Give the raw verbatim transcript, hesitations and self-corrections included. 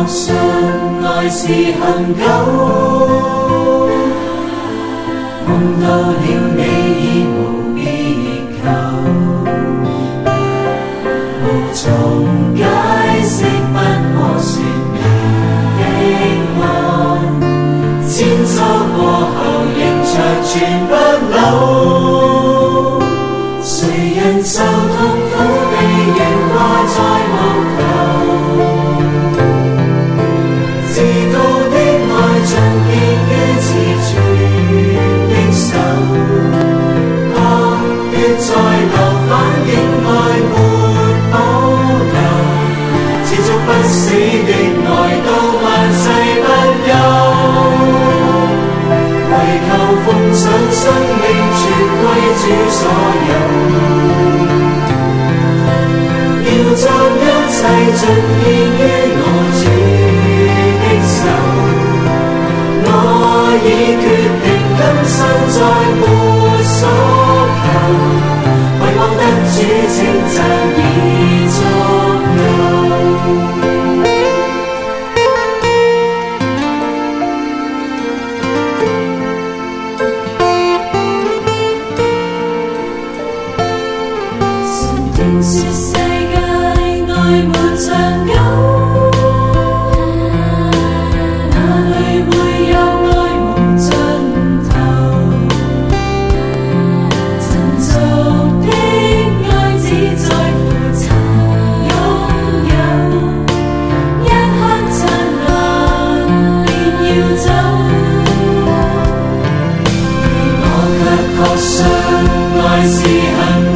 信愛是恒久，夢到了你已無別求，無從解釋不可說明的愛，千秋過後仍長存不朽。誰人受痛苦被懸掛在木頭，至高的愛盡結於此傳的手，當血在流反映愛沒保留，持續不死的愛到萬世不休，為求奉上生命全歸主所有，要將一切盡獻於我主的手，我已決定今生再沒所求，為望得主稱讚已足夠。神聽說世界愛沒長久，哪裏會有愛無盡頭？塵俗的愛只在乎曾擁有，一刻燦爛便要走，而我卻確信愛是恒